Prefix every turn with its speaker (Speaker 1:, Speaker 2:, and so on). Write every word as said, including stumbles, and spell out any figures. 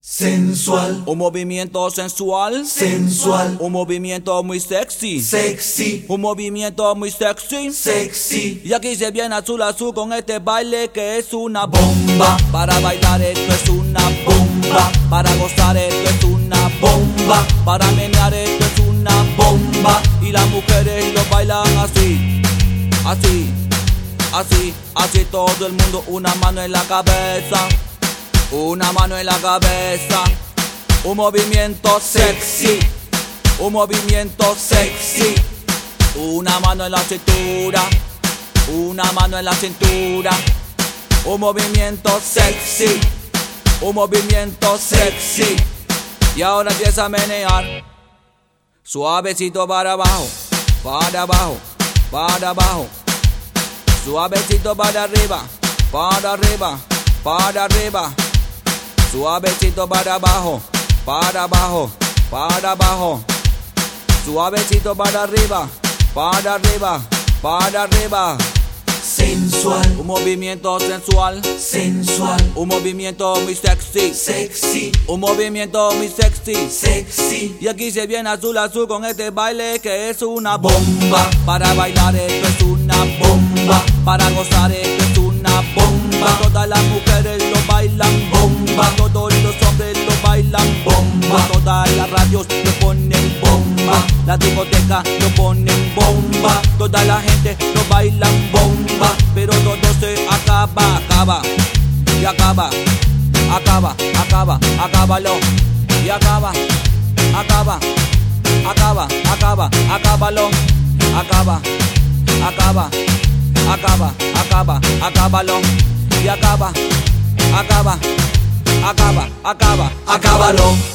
Speaker 1: Sensual,
Speaker 2: un movimiento sensual,
Speaker 1: sensual,
Speaker 2: un movimiento muy sexy,
Speaker 1: sexy,
Speaker 2: un movimiento muy sexy,
Speaker 1: sexy.
Speaker 2: Y aquí se viene azul azul con este baile que es una bomba.
Speaker 1: Bomba,
Speaker 2: Para bailar esto es una bomba, para gozar esto es una bomba, para menear esto es una bomba. Y las mujeres lo bailan así, así, así, así todo el mundo, una mano en la cabeza. Una mano en la cabeza, un movimiento sexy, un movimiento sexy. Una mano en la cintura, una mano en la cintura. Un movimiento sexy, un movimiento sexy. Y ahora empieza a menear, suavecito para abajo, para abajo, para abajo. Suavecito para arriba, para arriba, para arriba. Suavecito para abajo, para abajo, para abajo. Suavecito para arriba, para arriba, para arriba.
Speaker 1: sensual,
Speaker 2: Un movimiento sensual,
Speaker 1: sensual,
Speaker 2: un movimiento muy sexy,
Speaker 1: sexy,
Speaker 2: un movimiento muy sexy.
Speaker 1: sexy.
Speaker 2: Y aquí se viene azul azul con este baile que es una bomba. Para bailar esto es una bomba, para gozar esto es una bomba. Todas las mujeres lo bailan bomba, todos los hombres lo bailan bomba. Todas las radios lo ponen bomba, la discoteca lo ponen bomba. Toda la gente lo bailan bomba, pero todo se acaba, acaba y acaba, acaba, acaba, acábalo y acaba, acaba, acaba, acaba, acábalo, acaba, acaba, acaba, acaba, acábalo y acaba, acaba, acaba, acaba,
Speaker 1: Acábalo.